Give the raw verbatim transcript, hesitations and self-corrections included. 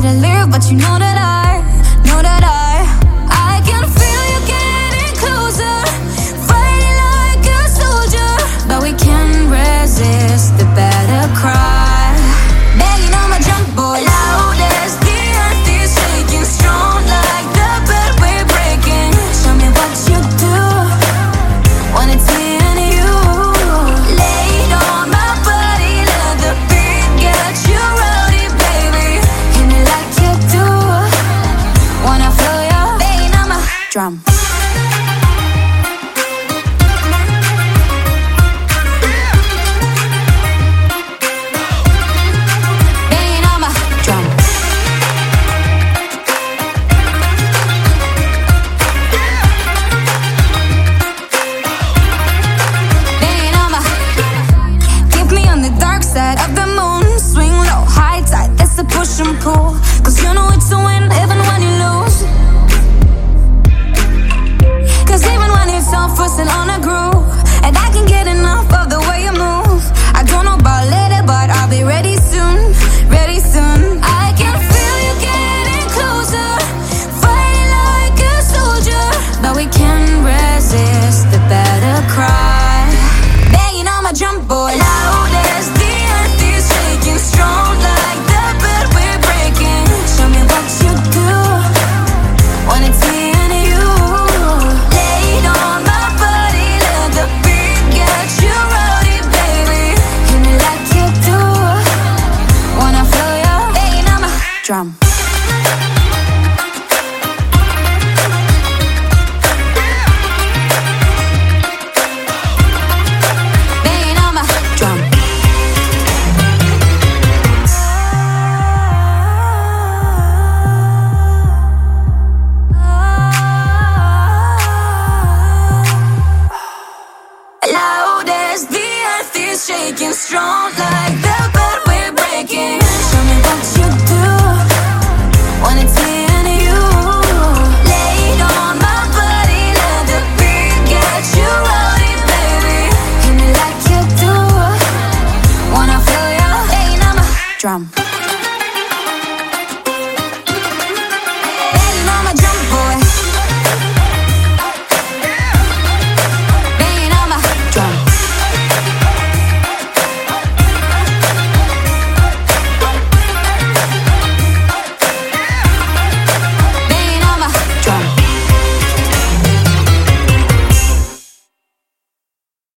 to leave, but you know that I, know that I, I can feel you getting closer, fighting like a soldier, but we can't resist the better cry. Begging on my drum boy, loud as the earth is shaking, strong like the bed we're breaking. Show me what you do when it's me and you. Laid on my body, let the beat get you rowdy, baby. Hit me like you do. Wanna feel your pain on my drum. Of the moon, swing low, high tide, that's the push and pull. Cause you know it's a win even when you lose. Cause even when it's all fussing on a groove, and I can get enough of the way you move. I don't know about later, but I'll be ready soon, ready soon. I can feel you getting closer, fighting like a soldier, but we can't resist the better cry. Banging on my drum boy, loud as the strong like the bed we're breaking. Show me what you do when it's me and you. Laid on my body, let the beat get you rowdy, baby. Hit me like you do. Wanna feel your pain on my drum.